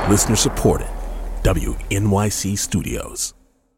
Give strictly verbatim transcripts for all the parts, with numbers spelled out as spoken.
Listener supported. W N Y C Studios.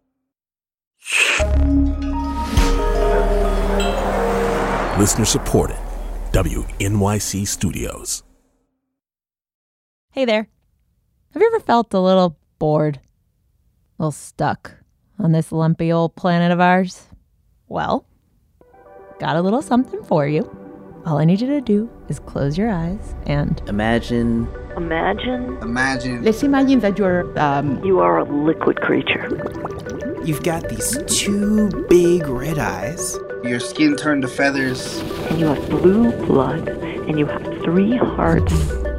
Listener supported. W N Y C Studios. Hey there. Have you ever felt a little bored? A little stuck on this lumpy old planet of ours? Well, got a little something for you. All I need you to do is close your eyes and imagine. Imagine. Imagine. Let's imagine that you're... Um, you are a liquid creature. You've got these two big red eyes. Your skin turned to feathers. And you have blue blood. And you have three hearts.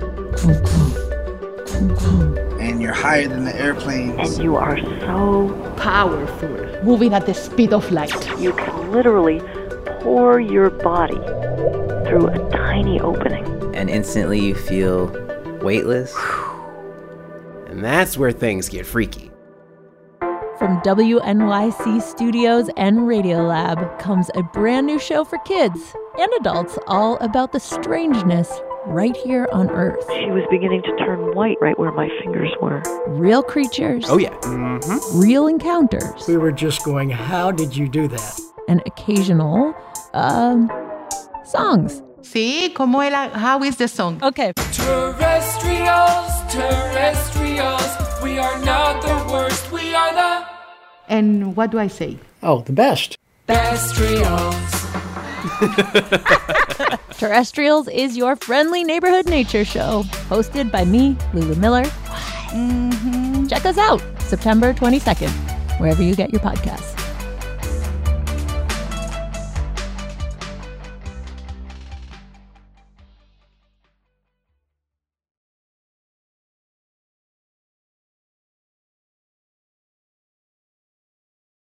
And you're higher than the airplanes. And you are so powerful, moving at the speed of light. You can literally pour your body through a tiny opening. And instantly you feel weightless. And that's where things get freaky. From W N Y C Studios and Radiolab comes a brand new show for kids and adults all about the strangeness right here on Earth. She was beginning to turn white right where my fingers were. Real creatures. Oh, yeah. Mm-hmm. Real encounters. We were just going, how did you do that? And occasional, um, songs. Sí, ¿cómo era? How is the song? Okay. Terrestrials, terrestrials, we are not the worst, we are the... And what do I say? Oh, the best. Bestrials. Terrestrials is your friendly neighborhood nature show, hosted by me, Lulu Miller. Mm-hmm. Check us out September twenty-second, wherever you get your podcasts.